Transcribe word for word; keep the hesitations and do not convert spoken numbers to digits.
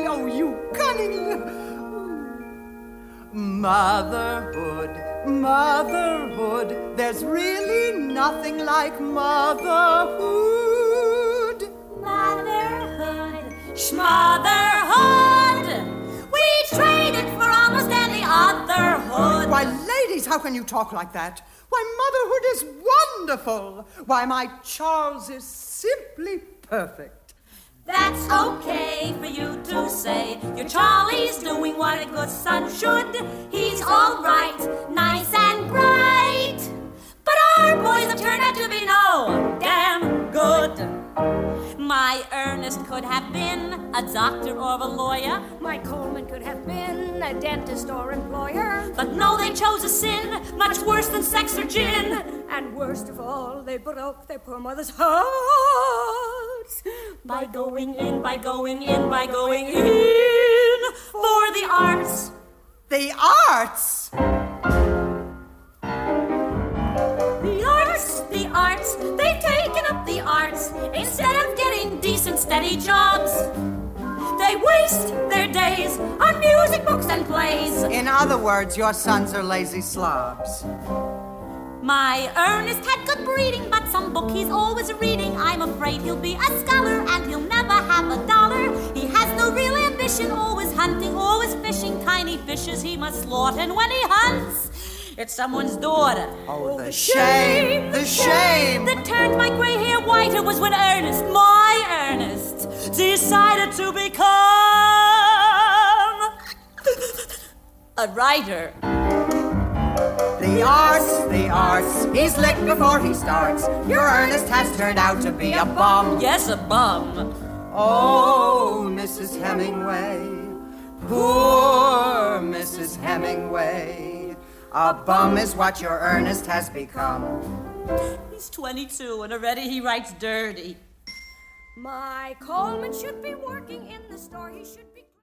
Oh, you cunning... Motherhood, motherhood, there's really nothing like motherhood. Motherhood, schmotherhood, we trade it for almost any other hood. Why, ladies, how can you talk like that? Why, motherhood is wonderful. Why, my Charles is simply perfect. That's okay for you to say. Your Charlie's doing what a good son should. He's all right, nice and bright. But our boys have turned out to be no damn good. My Ernest could have been a doctor or a lawyer. My Coleman could have been a dentist or employer. But no, they chose a sin much worse than sex or gin. And worst of all, they broke their poor mother's hearts. By going in, by going in, by going in for the arts. The arts? The arts, the arts, they've taken up the arts. Instead of getting decent, steady jobs, they waste their days on music, books, and plays. In other words, your sons are lazy slobs. My Ernest had good breeding, but some book he's always reading. I'm afraid he'll be a scholar and he'll never have a dollar. He has no real ambition, always hunting, always fishing. Tiny fishes he must slaughter, and when he hunts, it's someone's daughter. Oh, the shame, the shame. That turned my gray hair whiter was when Ernest, my Ernest, decided to become a writer. The arts, the arts, he's licked before he starts. Your Ernest has turned out to be a bum. Yes, a bum. Oh, Missus Hemingway, poor Missus Hemingway. A bum is what your Ernest has become. He's twenty-two and already he writes dirty. My Coleman should be working in the store. He should be